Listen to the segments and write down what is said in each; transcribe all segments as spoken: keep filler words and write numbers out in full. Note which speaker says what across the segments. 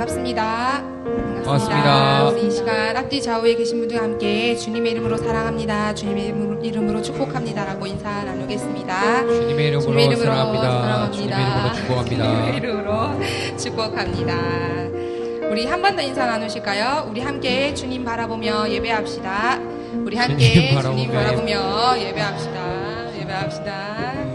Speaker 1: 반갑습니다. 반갑습니다.
Speaker 2: 반갑습니다.
Speaker 1: 우리 이 시간 앞뒤 좌우에 계신 분들과 함께 주님의 이름으로 사랑합니다. 주님의 이름으로 축복합니다라고 인사 나누겠습니다.
Speaker 2: 주님의 이름으로,
Speaker 1: 주님의 이름으로
Speaker 2: 사랑합니다.
Speaker 1: 사랑합니다.
Speaker 2: 주님의 이름으로 축복합니다.
Speaker 1: 주님의 이름으로 축복합니다. 우리 한 번 더 인사 나누실까요? 우리 함께 주님 바라보며 예배합시다. 우리 함께
Speaker 2: 주님 바라보며,
Speaker 1: 주님 바라보며 예배합시다. 예배합시다.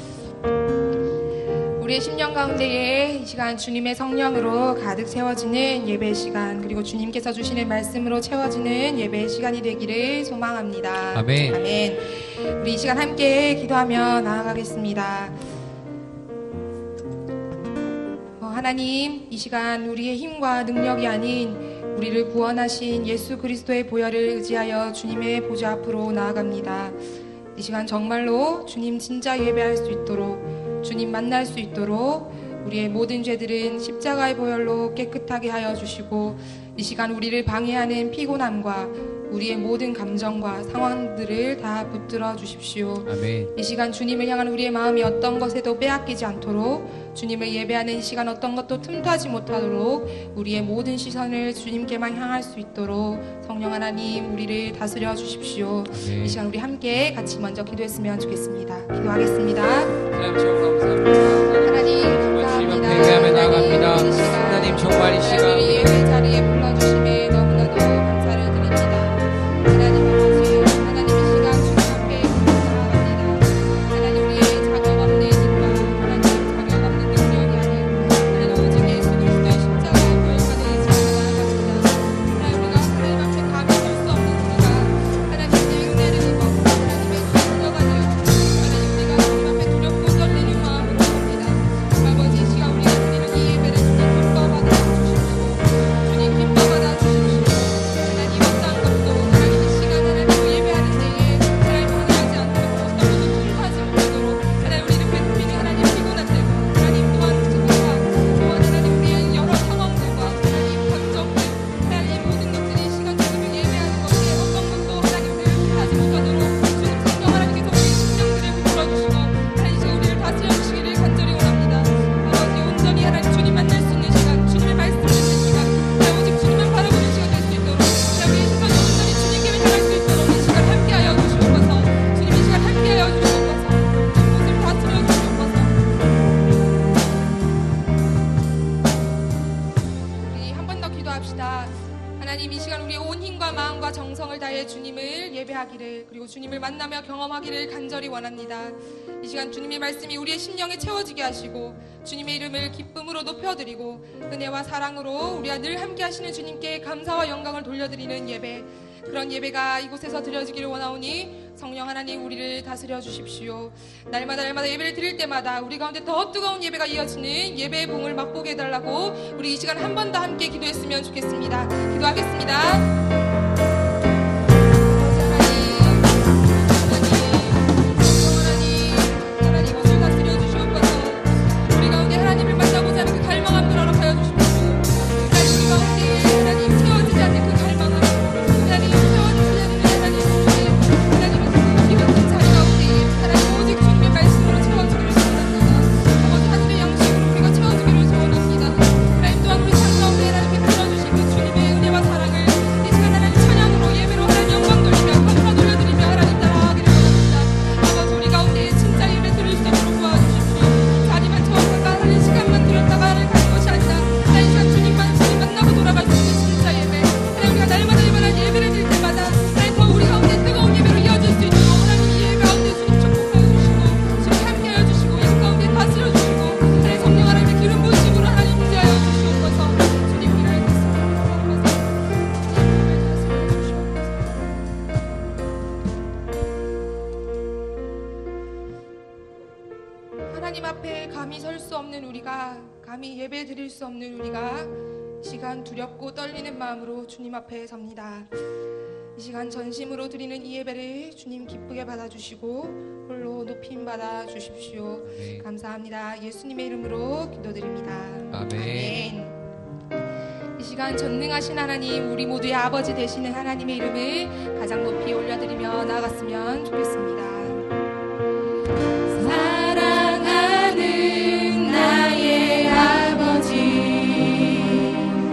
Speaker 1: 우리의 심령 가운데에 이 시간 주님의 성령으로 가득 채워지는 예배 시간, 그리고 주님께서 주시는 말씀으로 채워지는 예배 시간이 되기를 소망합니다.
Speaker 2: 아멘.
Speaker 1: 아멘. 우리 이 시간 함께 기도하며 나아가겠습니다. 어, 하나님, 이 시간 우리의 힘과 능력이 아닌 우리를 구원하신 예수 그리스도의 보혈을 의지하여 주님의 보좌 앞으로 나아갑니다. 이 시간 정말로 주님 진짜 예배할 수 있도록, 주님 만날 수 있도록 우리의 모든 죄들은 십자가의 보혈로 깨끗하게 하여 주시고, 이 시간 우리를 방해하는 피곤함과 우리의 모든 감정과 상황들을 다 붙들어 주십시오.
Speaker 2: 아멘.
Speaker 1: 이 시간 주님을 향한 우리의 마음이 어떤 것에도 빼앗기지 않도록, 주님을 예배하는 이 시간 어떤 것도 틈타지 못하도록 우리의 모든 시선을 주님께만 향할 수 있도록 성령 하나님 우리를 다스려 주십시오.
Speaker 2: 아멘.
Speaker 1: 이 시간 우리 함께 같이 먼저 기도했으면 좋겠습니다. 기도하겠습니다.
Speaker 2: 하나님 정말 감사합니다.
Speaker 1: 하나님
Speaker 2: 주님
Speaker 1: 감사합니다.
Speaker 2: 앞에 예배하며 나아갑니다.
Speaker 1: 하나님, 이 시간
Speaker 2: 하나님 정말 이 시간
Speaker 1: 우리 예배 자리에 불러주심에 너무나도 감사를 드립니다. 하나님 아버지, 하나님 이 시간 주님 앞에 나아갑니다. 하나님 우리의 자격 없는 힘과 하나님 자격 없는 능력이 아닌 하나님 오직 예수 그리스도의 십자가의 보혈만을 의지하며 나아갑니다. 하나님 우리가 하나님 앞에 감히 설 수 없는 우리가 하나님의 은혜를 입어 하나님의 자녀가 되어주시고, 하나님 우리가 주님 앞에 두렵고 떨리는 마음으로 옵니다. 아버지, 이 시간 우리가 드리는 이 예배를 주님 기뻐 받아 주십시오. 주님 기뻐 받아 주십시오. 하나님 어떠한 것도 하나님 이 시간 하나님을 예배하는 데에 하나님 방해하지 않도록, 어떤 것도 통하지 못하도록 하나님 우리를 괴롭히는 하나님 피곤한데고, 하나님 또한 증오와 또한 하나님 우리의 여러 상황들과 하나님 감정들, 하나님 모든 것들이 이 시간 주님을 예배하는 것에 어떤 것도 하나님 우리를 통하지 못하도록 주님 성령 하나님께서 우리의 심령들을 붙들어주시고 하나님 이 시간 우리를 다스려 주시기를 간절히 원합니다. 아버지, 온전히 하나님 주님 만날 수 있는 시간, 주님의 말씀을 듣는 시간, 하나님 오직 주님만 바라보는 시간 될 수 있도록, 하나님 우리의 시간이 온전히 주님께만 향할 수 있도록 이 시간 함께하여 주시옵소서. 주님 이 시간 함께하여 주시옵소서. 모든 것을 다스려 주시옵소서. 우리 한 번 더 기도합시다. 하나님 이 시간 우리의 온 힘과 마음과 정성을 다해 주님을 예배하기를, 그리고 주님을 만나며 경험하기를 간절히 원합니다. 이 시간 주님의 말씀이 우리의 심령에 채워지게 하시고 주님의 이름을 기쁨으로 높여드리고 은혜와 사랑으로 우리와 늘 함께 하시는 주님께 감사와 영광을 돌려드리는 예배, 그런 예배가 이곳에서 드려지기를 원하오니 성령 하나님 우리를 다스려 주십시오. 날마다 날마다 예배를 드릴 때마다 우리 가운데 더 뜨거운 예배가 이어지는 예배의 봉을 맛보게 해달라고 우리 이 시간 한 번 더 함께 기도했으면 좋겠습니다. 기도하겠습니다. 하나님 앞에 감히 설 수 없는 우리가, 감히 예배 드릴 수 없는 우리가 이 시간 두렵고 떨리는 마음으로 주님 앞에 섭니다. 이 시간 전심으로 드리는 이 예배를 주님 기쁘게 받아주시고 홀로 높임 받아 주십시오.
Speaker 2: 아멘.
Speaker 1: 감사합니다. 예수님의 이름으로 기도드립니다.
Speaker 2: 아멘.
Speaker 1: 아멘. 이 시간 전능하신 하나님, 우리 모두의 아버지 되시는 하나님의 이름을 가장 높이 올려드리며 나아갔으면 좋겠습니다. 사랑하는 나의 아버지,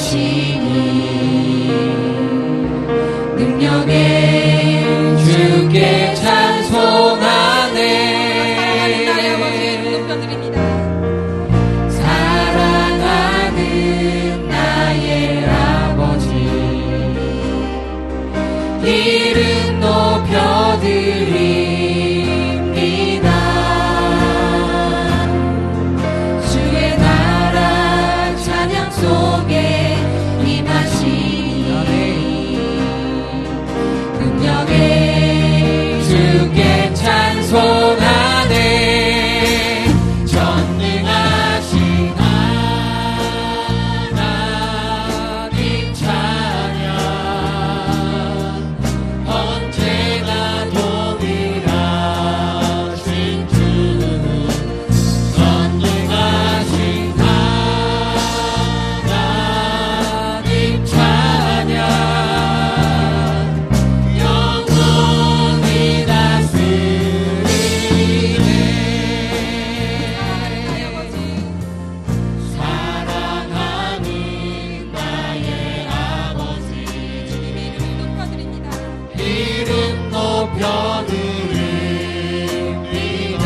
Speaker 3: 임하시니 능력의 주께 찬송하네.
Speaker 1: 나의 아버지 이름 높여드립니다.
Speaker 3: 사랑하는 나의 아버지 이름 높여드립니다. 주의 나라 찬양 속에 임하시니 능력의 주께 찬송하네. 전능하신 하나님 찬양 언제나 동일하신 주 전능하신 하나님 찬양 영원히 다스리네. 사랑하는 나의 아버지
Speaker 1: 주님의 이름을 높여드립니다.
Speaker 3: 이름 높여드립니다.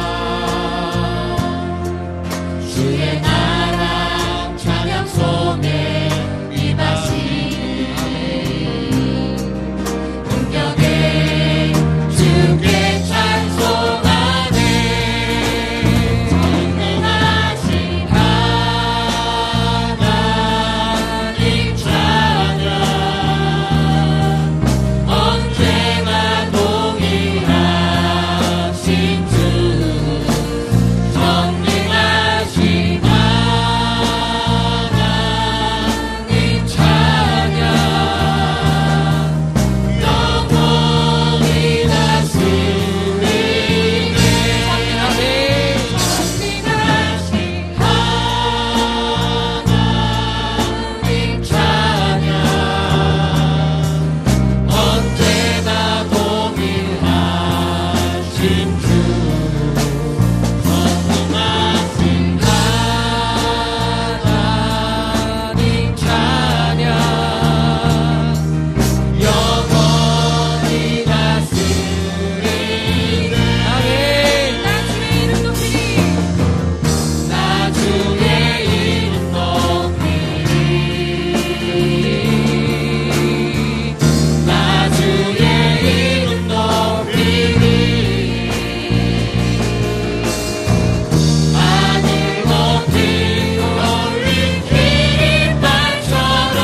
Speaker 3: 주의 나라 찬양 속에 임하시니 능력의 주께 찬송하네. 전능하신 하나님 찬양 언제나 동일하신 주 전능하신 하나님 찬양 영원히 다스리네. 전능하신 하나님 찬양 언제나 동일하신 주 전능하신 하나님 찬양 영원히 다스리네.
Speaker 1: 나 주의 이름 높이리.
Speaker 3: 나 주의 이름 높이리. 나 주의 이름 높이리. 하늘 높이 올린 깃발처럼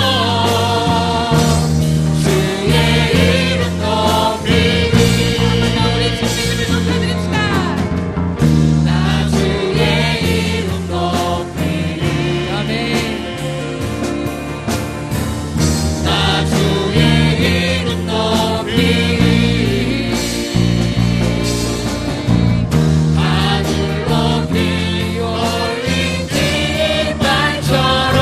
Speaker 3: 주의 이름 높이리.
Speaker 1: 우리 주님의 이름을 높여드립시다.
Speaker 3: 나 주의 이름 높이리.
Speaker 2: 아멘.
Speaker 3: 나 주의 이름 높이리. 하늘 높이 올린 깃발처럼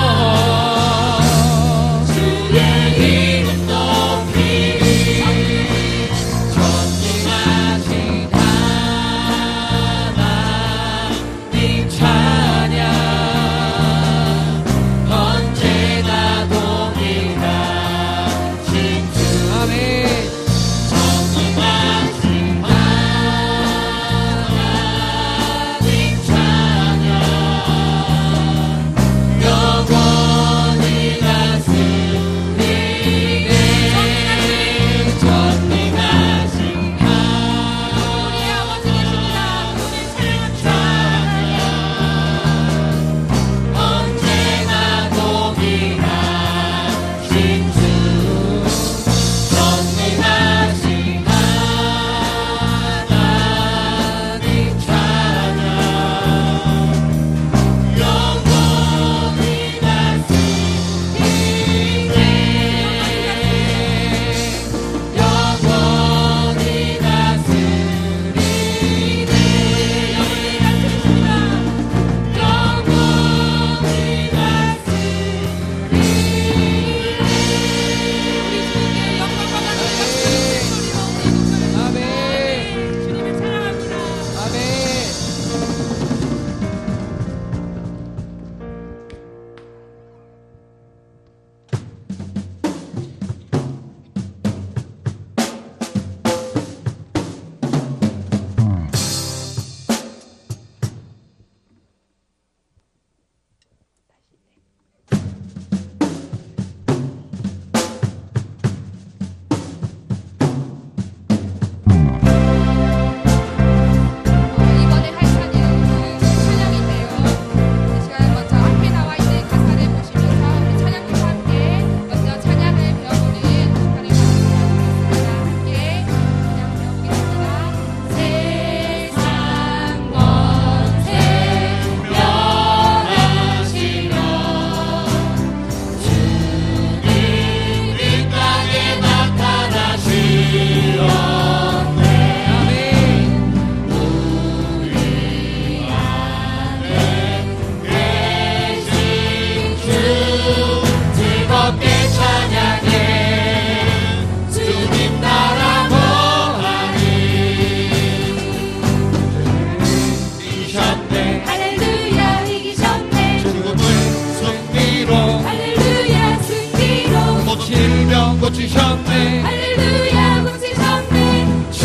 Speaker 3: 주의 이름 높이리. 전능하신 하나님 찬양 언제나 동일하신 주
Speaker 2: 아멘.
Speaker 3: 전능하신 하나님 찬양 영원히 다스리네. 전능하신
Speaker 1: 우리 아버지 되십니다. 그분을 찬양합니다.
Speaker 3: 언제나 동일하신 주 전능하신 하나님 찬양 영원히 다스리네. 영원히 다스리네. 영원히 다스리네.
Speaker 2: 고치셨네.
Speaker 1: 할렐루야 고치셨네.
Speaker 3: 주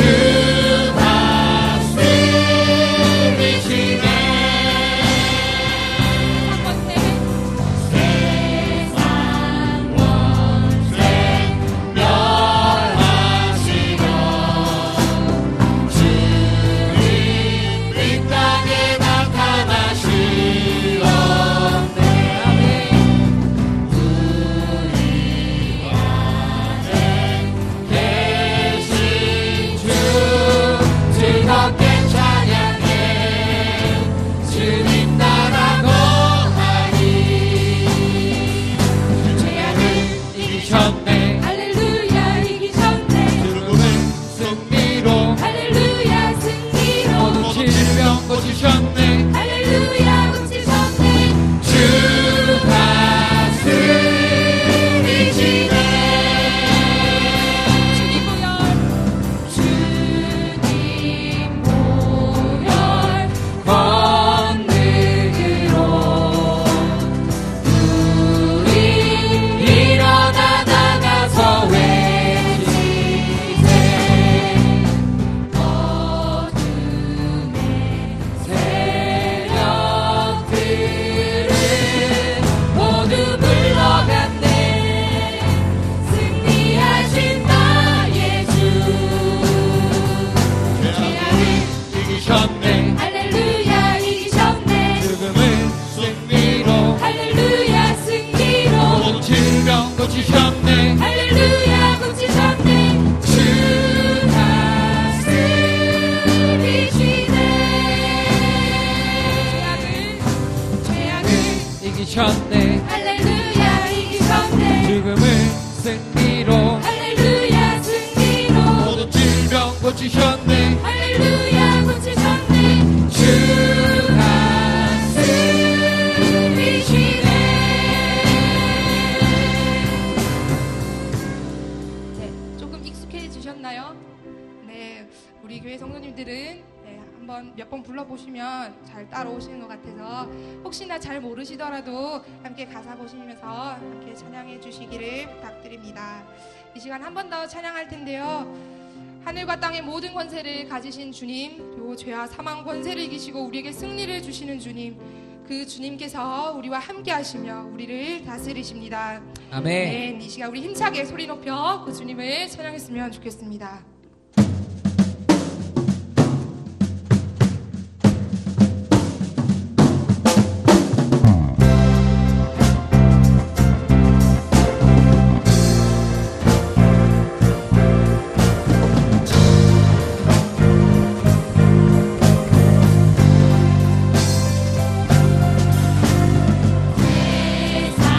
Speaker 3: 다스리시네. 세상 원죄 멸하시고 주님 이 땅에 나타나시었네. 계신 주 즐겁게 찬양해. 주님 나라 거하니 죄악을 이기셨네.
Speaker 1: 할렐루야 이기셨네.
Speaker 2: 죽음을 승리로
Speaker 1: 할렐루야 승리로.
Speaker 2: 모든 질병 고치셨네.
Speaker 1: 할렐루야 고치셨네.
Speaker 3: 주 다스리시네.
Speaker 1: 주님 보혈 권능으로
Speaker 3: 우리 일어나 나가서 외치세. 어둠의 세력들을 모두 물러갔네. 승리하신 나의 주.
Speaker 2: 죄악을 이기셨네.
Speaker 1: 할렐루야 이기셨네.
Speaker 2: 죽음을 승리로
Speaker 1: 할렐루야 승리로.
Speaker 2: 모든 질병 고치셨네.
Speaker 1: 할렐루야 고치셨네.
Speaker 3: 주 다스리시네.
Speaker 1: 죄악을 죄악을
Speaker 2: 이기셨네.
Speaker 1: 할렐루야 이기셨네.
Speaker 2: 죽음을 승리로
Speaker 1: 할렐루야 승리로.
Speaker 2: 모든 질병 고치셨네.
Speaker 1: 할렐루야 고치셨네.
Speaker 3: 주 다스리시네.
Speaker 1: 네, 조금 익숙해지셨나요? 네, 우리 교회 성도님들은 네, 한번 몇 번 불러보시면 잘 따라오시는 것 같아서 혹시나 잘 모르시더라도 함께 가사 보시면서 함께 찬양해 주시기를 부탁드립니다. 이 시간 한 번 더 찬양할 텐데요. 하늘과 땅의 모든 권세를 가지신 주님, 그리고 죄와 사망 권세를 이기시고 우리에게 승리를 주시는 주님, 그 주님께서 우리와 함께 하시며 우리를 다스리십니다.
Speaker 2: 아멘.
Speaker 1: 네, 이 시간 우리 힘차게 소리 높여 그 주님을 찬양했으면 좋겠습니다.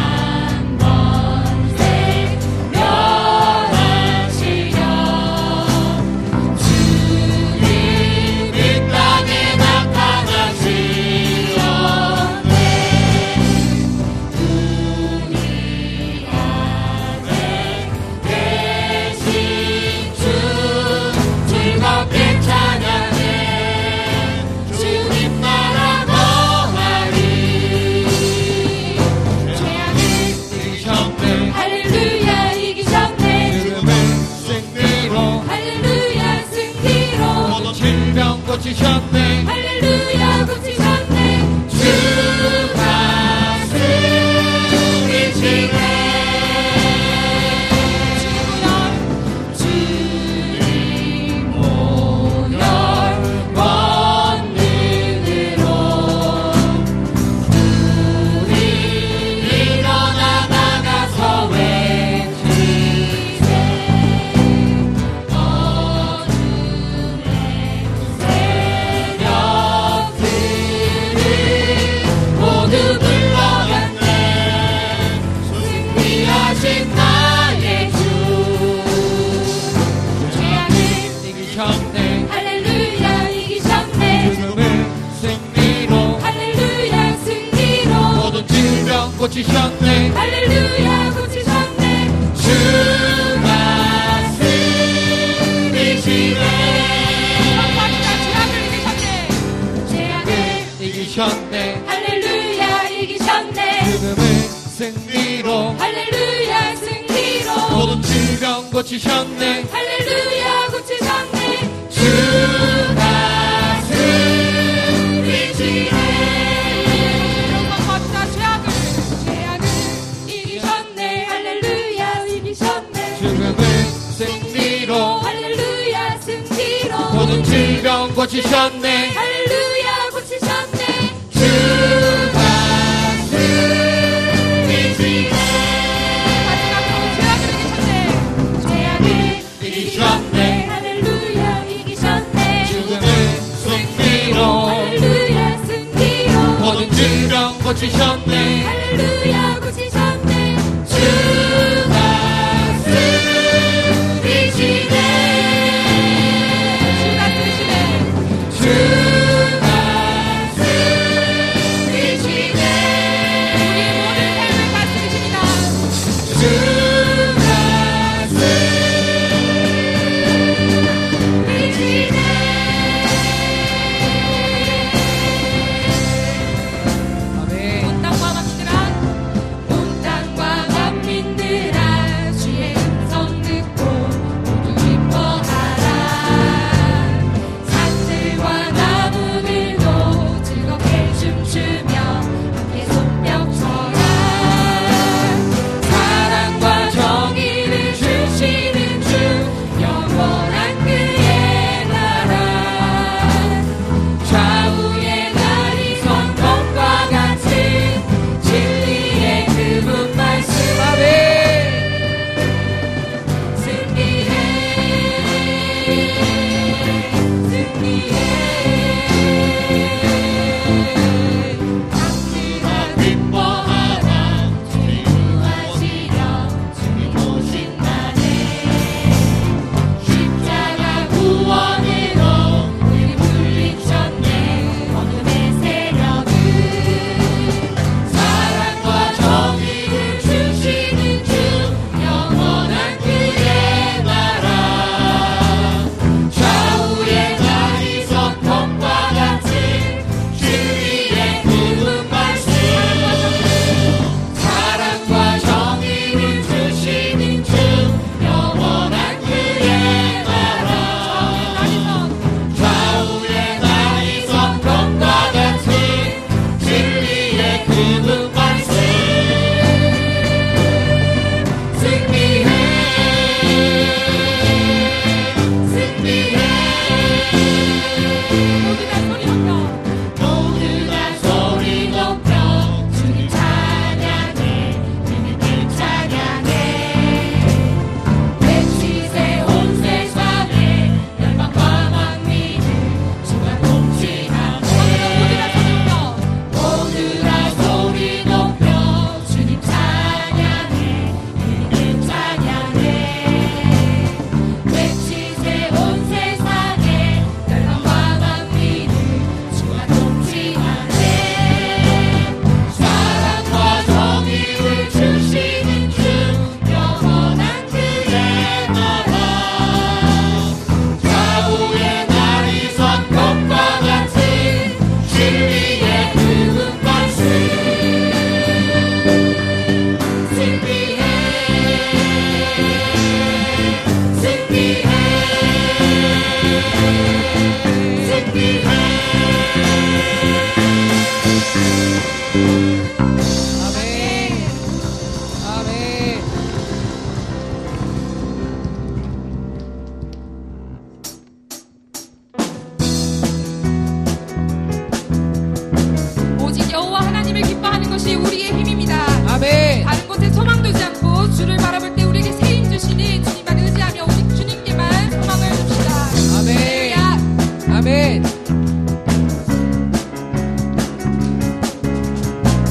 Speaker 3: 세상 원죄 멸하시려
Speaker 2: 고치셨네.
Speaker 3: 할렐루야 고치셨네.
Speaker 2: 주가
Speaker 3: 승리시네.
Speaker 1: 이로써 죄악을 죄악을
Speaker 3: 이기셨네. 할렐루야 이기셨네.
Speaker 2: 죽음을 승리로
Speaker 3: 할렐루야 승리로
Speaker 2: 모든 질병 고치셨네.
Speaker 3: 할렐루야 고치셨네.
Speaker 2: 주가 승리시네.
Speaker 1: 마지막으로 죄악을 이기셨네.
Speaker 3: 죄악을
Speaker 2: 이기셨네.
Speaker 3: 할렐루야 이기셨네.
Speaker 2: 죽음을 승리로
Speaker 3: 할렐루야 승리로
Speaker 2: 모든 질병 고치셨네.
Speaker 3: 할렐루야 고치셨네.
Speaker 2: 주가 승리시네.
Speaker 1: 주가 쓰시네.
Speaker 2: 주가 승리시네.
Speaker 1: 우리의 모든 삶을 다스리십니다.
Speaker 2: 주가 아멘.
Speaker 1: 온 땅과 만민들아
Speaker 3: 온 땅과 만민들아 주의 음성 듣고 모두 기뻐하라. 산들과 나무들도 즐겁게 춤추며 함께 손뼉 쳐라. 사랑과 정의를 주시는 주 영원한 그의 나라. 좌우의 날이 성경과 같은 진리의 그분 말씀. 승리해 승리해. 강진한 기뻐하라. 주님 구하시려 주님 오신다네. 십자가 구원으로 우리 물리쳤네. 어둠의 세력은 사랑과 정의를 주시는 주 영원한 그의 나라. 좌우의 날이 성경과 같은 진리의 그분 말씀. 사랑과 정의를 주시는 주 영원한 그의 나라. 좌우의 날이 성경과 같은 진리의 그분 말씀. 승리해 승리해.
Speaker 1: 모두 다 소리 높여
Speaker 3: 모두 다 소리 높여 주님 찬양해. 주님을 찬양해. 외치세 온 세상에 열방과 만민을 주가 통치하네. 모두 다 소리 높여 주님 찬양해. 주님을 찬양해. 외치세 온 세상에 열방과 만민을 주가 통치하네. 사랑과 정의를 주시는 주 영원한 그의 나라. 좌우의 날이 성경과 같은 진리의 그분 말씀. 승리해 승리해 승리해.
Speaker 2: 아멘. 아멘.
Speaker 1: 오직 여호와 하나님을 기뻐하는 것이 우리의 힘입니다.
Speaker 2: 아멘.
Speaker 1: 다른 곳에 소망 두지 않고 주를 바라볼 때 우리에게 새 힘 주시니 주님만 의지하며 오직 주님께만 소망을 둡시다.
Speaker 2: 아멘.
Speaker 1: 할렐루야.
Speaker 2: 아멘.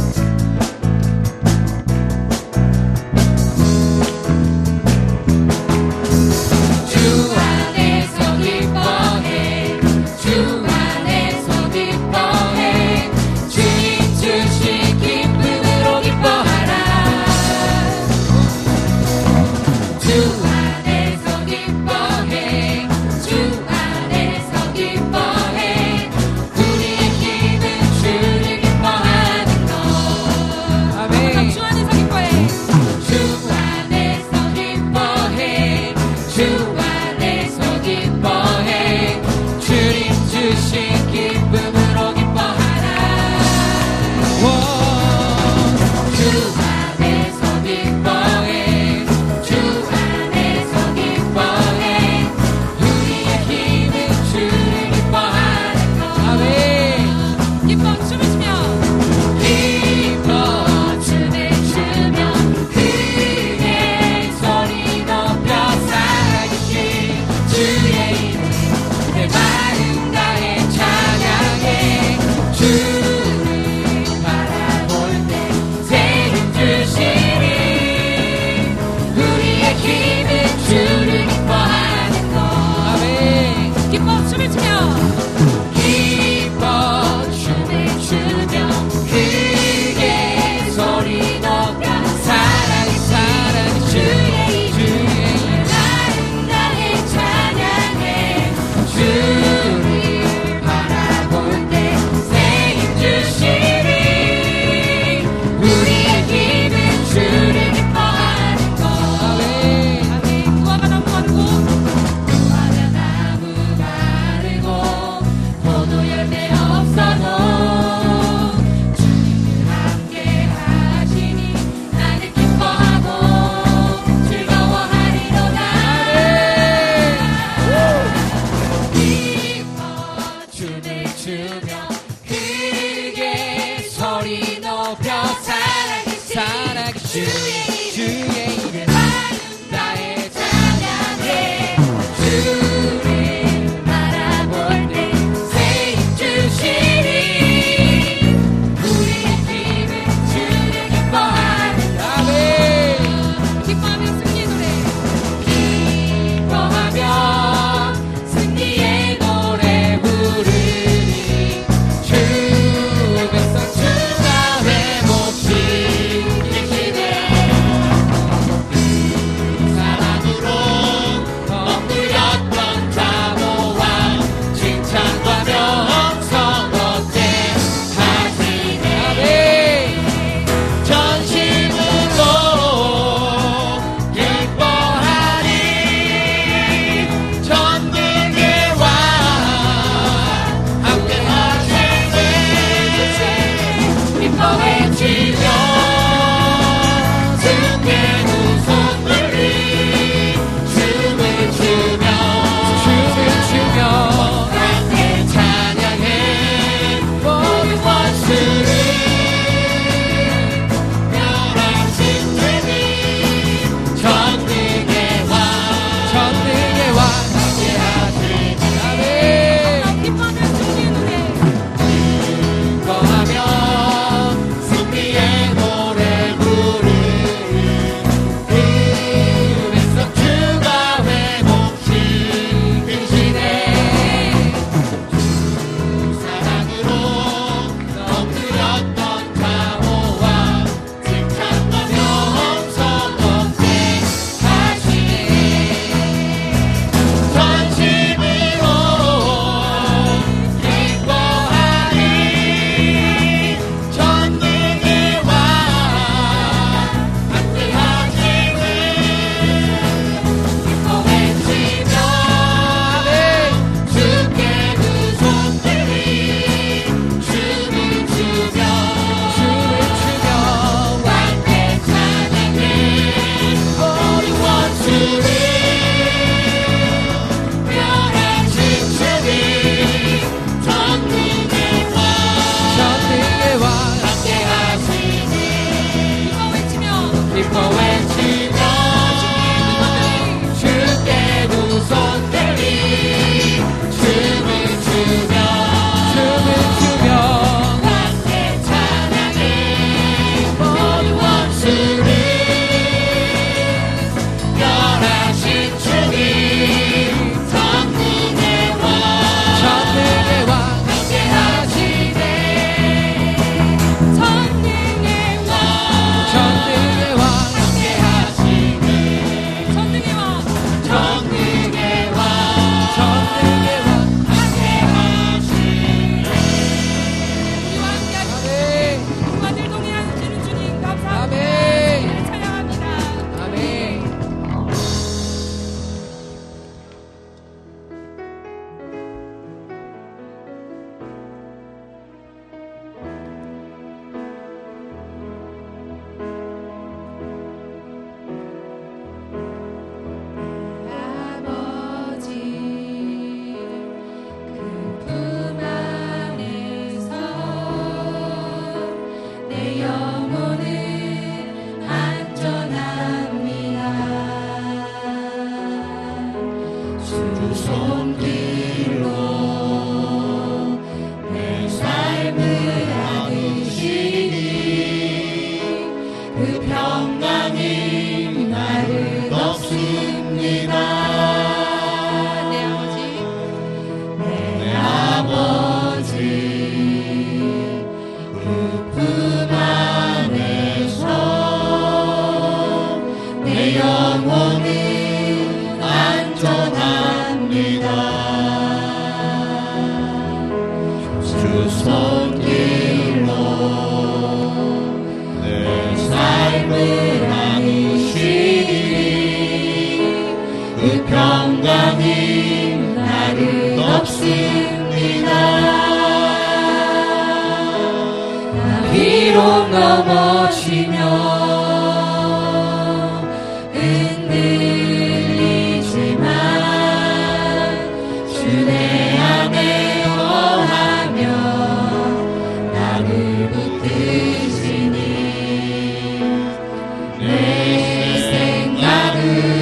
Speaker 3: 손길로 내 삶을 나누시니 그 평강이 나를 덮습니다.
Speaker 1: 내 아버지
Speaker 3: 내 아버지 그 품 안에서 내 영혼은 안전합니다. 주 손길로 내 삶을 나누시니 그 평강이 나를 덮습니다. 비록 넘어지며 흔들리지만 주 내 안에 거하며 나를 붙드시니 내 생각을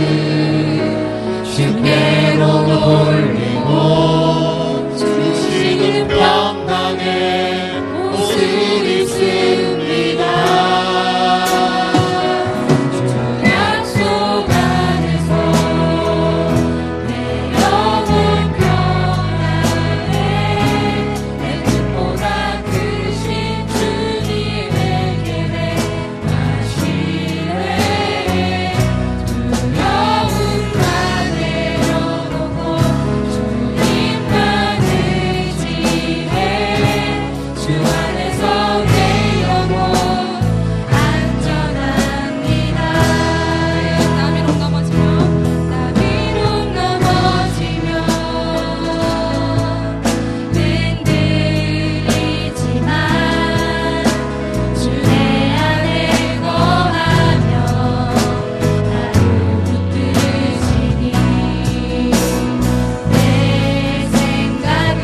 Speaker 3: 주께로 돌리고 주시는 평강에 옷을 입습니다. 주 약속 안에서 내 영혼 평안해 내 뜻보다 크신 주님의 계획 나 신뢰해 두려움 다 내려놓고 주님만 의지해 주 안에서 내 영혼 안전합니다.
Speaker 1: 나 비록 넘어지며
Speaker 3: 나 비록 넘어지며 흔들리지만 주 내 안에 거하며 나를 붙드시니 내 생각을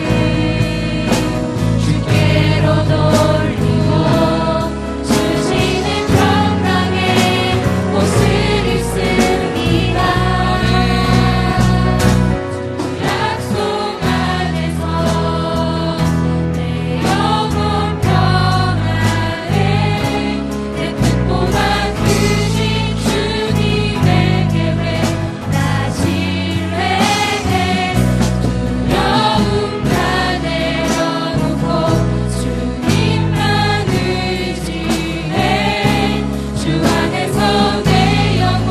Speaker 3: 주께로 돌리고 주시는 평강에 옷을 입습니다. 약속 안에서 내 영혼 평안해 내 뜻보다 크신 주님의 계획 나 신뢰해 두려움 다 내려놓고 주님만 의지해 주 안에서 내 영혼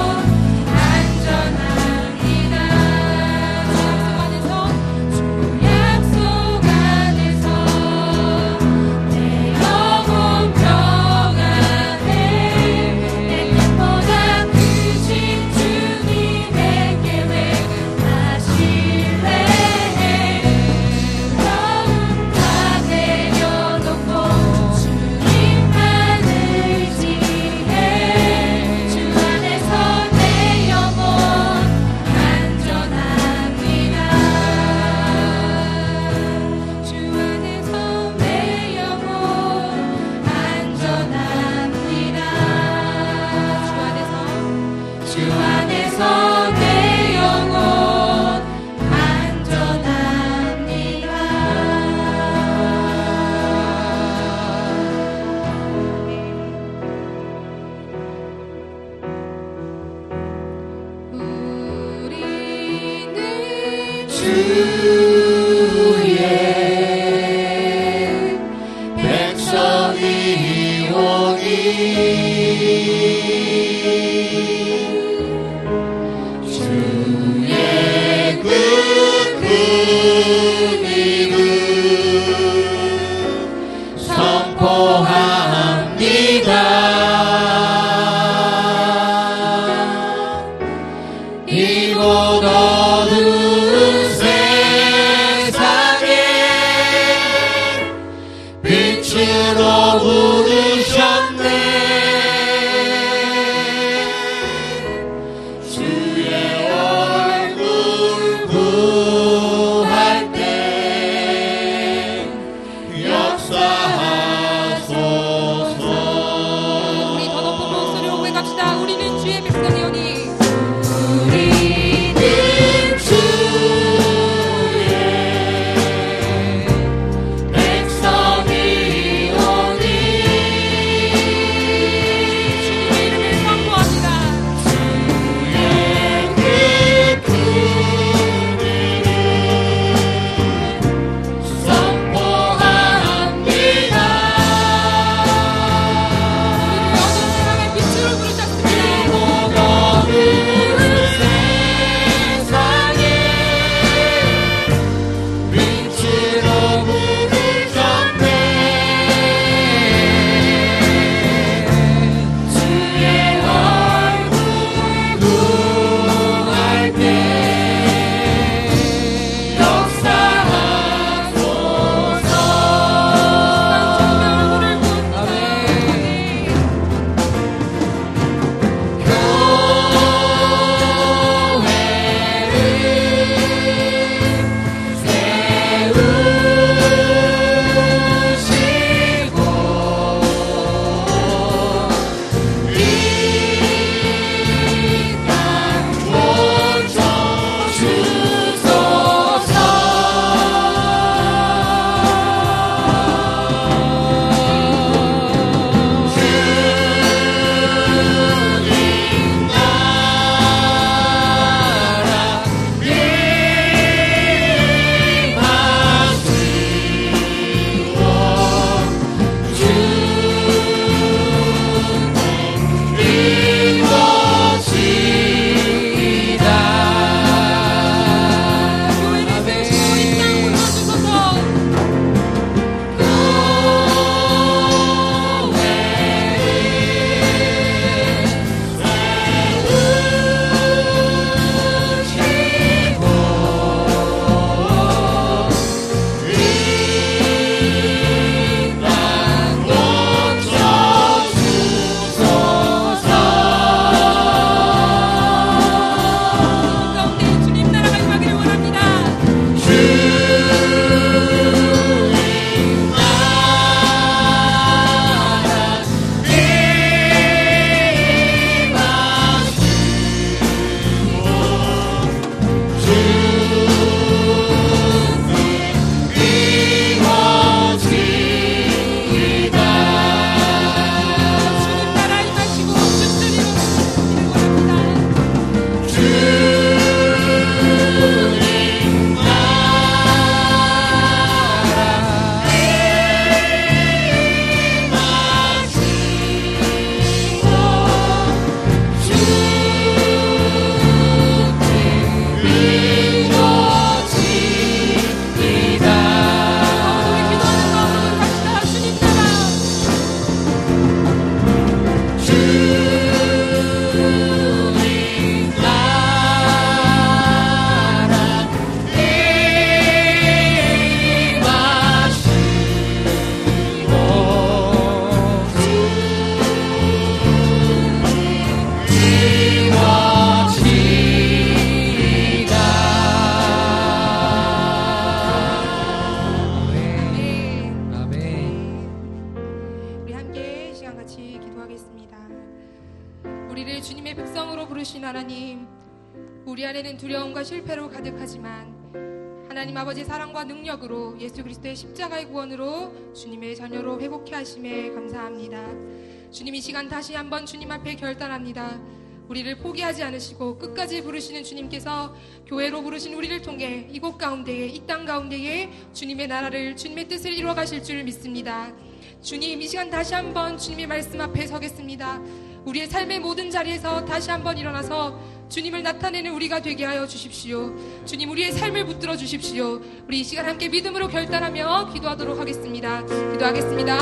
Speaker 3: 안전합니다. 주 약속 안에서 내 영혼 평안해 내 뜻보다 크신 주님의 계획 나 신뢰해 두려움 다 내려놓고 주님만 의지해 주 안에서 내 영혼 안전합니다. 주 안에서 내 영혼 안전합니다. 주 안에서 내 영혼 안전합니다.
Speaker 1: 우리는
Speaker 3: 주의 백성이오니 주의 그 큰 이름 선포합니다. 이곳 어두운 세상에 빛으로 부르셨네. 주의 얼굴 구할 때 역사하소서.
Speaker 1: 우리 더 높은 목소리로 고백합시다. 우리는 주의 백성이오니
Speaker 3: 우리는
Speaker 1: 우리 안에는 두려움과 실패로 가득하지만 하나님 아버지 사랑과 능력으로 예수 그리스도의 십자가의 구원으로 주님의 자녀로 회복케 하심에 감사합니다. 주님, 이 시간 다시 한번 주님 앞에 결단합니다. 우리를 포기하지 않으시고 끝까지 부르시는 주님께서 교회로 부르신 우리를 통해 이곳 가운데에, 이 땅 가운데에 주님의 나라를, 주님의 뜻을 이루어 가실 줄 믿습니다. 주님, 이 시간 다시 한번 주님의 말씀 앞에 서겠습니다. 우리의 삶의 모든 자리에서 다시 한번 일어나서 주님을 나타내는 우리가 되게 하여 주십시오. 주님, 우리의 삶을 붙들어 주십시오. 우리 이 시간 함께 믿음으로 결단하며 기도하도록 하겠습니다. 기도하겠습니다.